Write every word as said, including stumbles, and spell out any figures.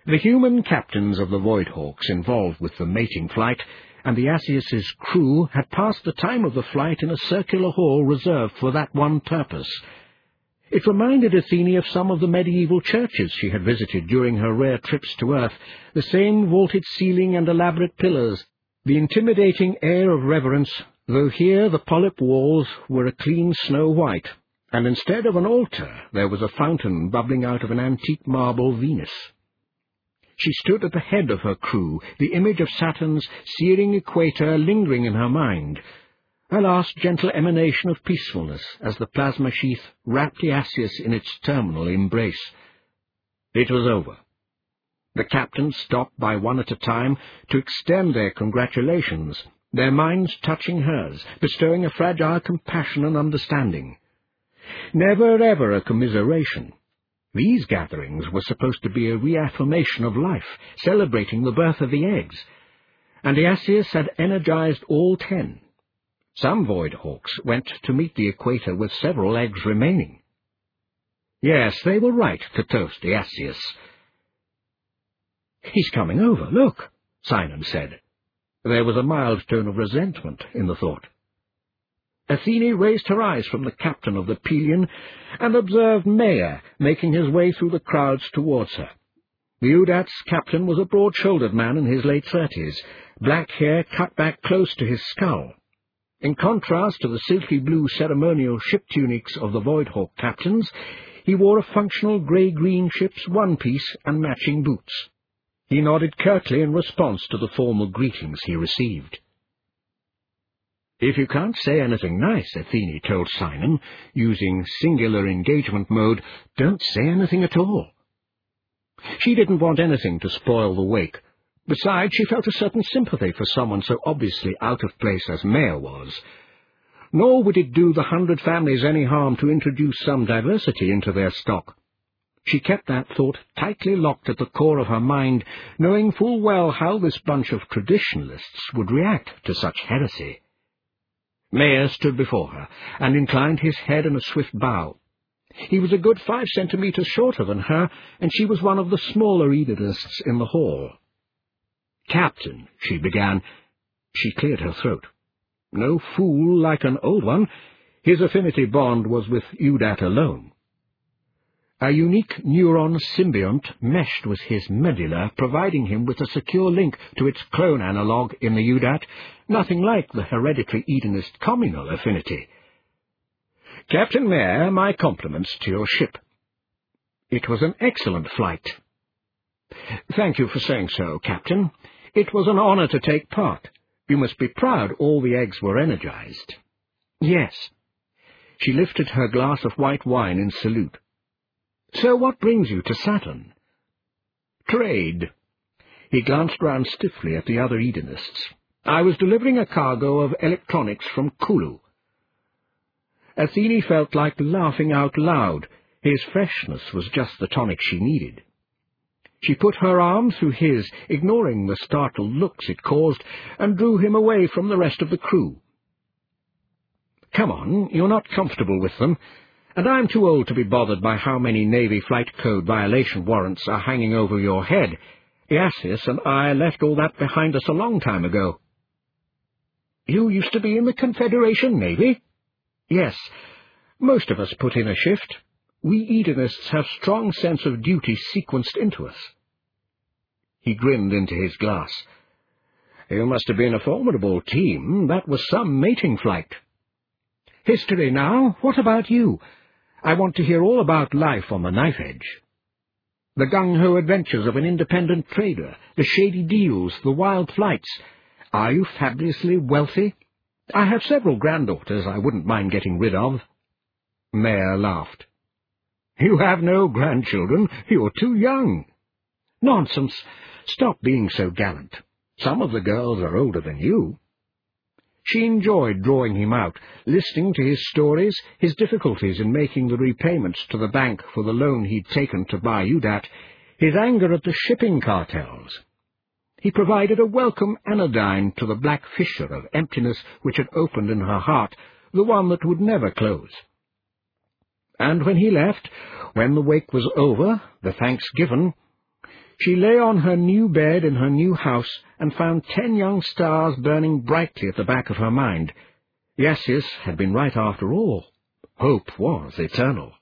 The human captains of the Voidhawks involved with the mating flight and the Asius's crew had passed the time of the flight in a circular hall reserved for that one purpose. It reminded Athene of some of the medieval churches she had visited during her rare trips to Earth, the same vaulted ceiling and elaborate pillars, the intimidating air of reverence, though here the polyp walls were a clean snow white, and instead of an altar there was a fountain bubbling out of an antique marble Venus. She stood at the head of her crew, the image of Saturn's searing equator lingering in her mind, a last gentle emanation of peacefulness as the plasma sheath wrapped the Asius in its terminal embrace. It was over. The captains stopped by one at a time to extend their congratulations, their minds touching hers, bestowing a fragile compassion and understanding. Never ever a commiseration. These gatherings were supposed to be a reaffirmation of life, celebrating the birth of the eggs, and the Asius had energized all ten. Some Voidhawks went to meet the equator with several eggs remaining. Yes, they were right to toast the Asius. "He's coming over, look," Sinon said. There was a mild tone of resentment in the thought. Athene raised her eyes from the captain of the Pelion and observed Maia making his way through the crowds towards her. The Udat's captain was a broad-shouldered man in his late thirties, black hair cut back close to his skull. In contrast to the silky blue ceremonial ship tunics of the Voidhawk captains, he wore a functional grey-green ship's one-piece and matching boots. He nodded curtly in response to the formal greetings he received. "If you can't say anything nice," Athene told Sinon, using singular engagement mode, "don't say anything at all." She didn't want anything to spoil the wake. Besides, she felt a certain sympathy for someone so obviously out of place as Maia was. Nor would it do the hundred families any harm to introduce some diversity into their stock. She kept that thought tightly locked at the core of her mind, knowing full well how this bunch of traditionalists would react to such heresy. Maia stood before her, and inclined his head in a swift bow. He was a good five centimetres shorter than her, and she was one of the smaller Edenists in the hall. "Captain," she began. She cleared her throat. No fool like an old one, his affinity bond was with Udat alone. A unique neuron symbiont meshed with his medulla, providing him with a secure link to its clone analogue in the Udat, nothing like the hereditary Edenist communal affinity. "Captain Maia, my compliments to your ship. It was an excellent flight." "Thank you for saying so, Captain. It was an honour to take part. You must be proud all the eggs were energized." "Yes." She lifted her glass of white wine in salute. "So what brings you to Saturn?" "Trade." He glanced round stiffly at the other Edenists. "I was delivering a cargo of electronics from Kulu." Athene felt like laughing out loud. His freshness was just the tonic she needed. She put her arm through his, ignoring the startled looks it caused, and drew him away from the rest of the crew. "Come on, you're not comfortable with them, and I'm too old to be bothered by how many Navy Flight Code violation warrants are hanging over your head. The Asius and I left all that behind us a long time ago." "You used to be in the Confederation Navy?" "Yes. Most of us put in a shift. We Edenists have strong sense of duty sequenced into us." He grinned into his glass. "You must have been a formidable team. That was some mating flight." "History now. What about you? I want to hear all about life on the knife edge. The gung-ho adventures of an independent trader, the shady deals, the wild flights. Are you fabulously wealthy? I have several granddaughters I wouldn't mind getting rid of." Maia laughed. "You have no grandchildren. You're too young." "Nonsense. Stop being so gallant. Some of the girls are older than you." She enjoyed drawing him out, listening to his stories, his difficulties in making the repayments to the bank for the loan he'd taken to buy Udat, his anger at the shipping cartels. He provided a welcome anodyne to the black fissure of emptiness which had opened in her heart, the one that would never close. And when he left, when the wake was over, the thanks given, She lay on her new bed in her new house and found ten young stars burning brightly at the back of her mind. Yasis had been right after all. Hope was eternal.